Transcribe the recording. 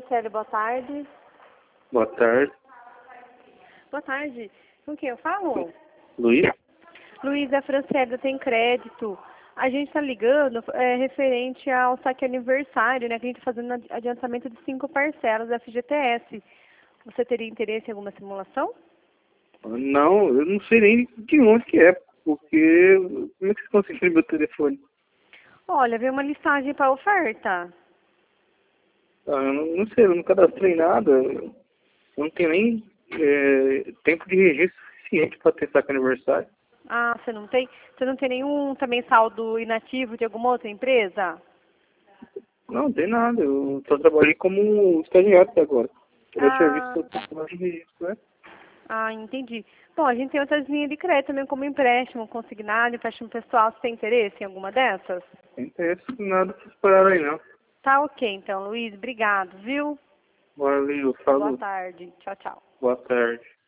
Franciele, boa tarde. Boa tarde. Boa tarde. Com quem eu falo? Luiz? Luiz, a Franciele tem crédito. A gente está ligando referente ao saque aniversário, né? Que a gente está fazendo adiantamento de 5 parcelas da FGTS. Você teria interesse em alguma simulação? Não, eu não sei nem de onde que é, porque como é que você conseguiu meu telefone? Olha, veio uma listagem para oferta. Eu não sei, eu não cadastrei nada. Eu não tenho nem tempo de registro suficiente para ter saque aniversário. Ah, você não tem? Você não tem nenhum também saldo inativo de alguma outra empresa? Não tem nada, eu só trabalhei como estagiário até agora. Todo serviço que Ah, eu tenho de registro, né? entendi. Bom, a gente tem outras linhas de crédito também, como empréstimo consignado, empréstimo pessoal. Você tem interesse em alguma dessas? Não tem nada pra esperar aí não. Tá ok, então, Luiz. Obrigado, viu? Valeu, Boa falou. tarde. Tchau, tchau. Boa tarde.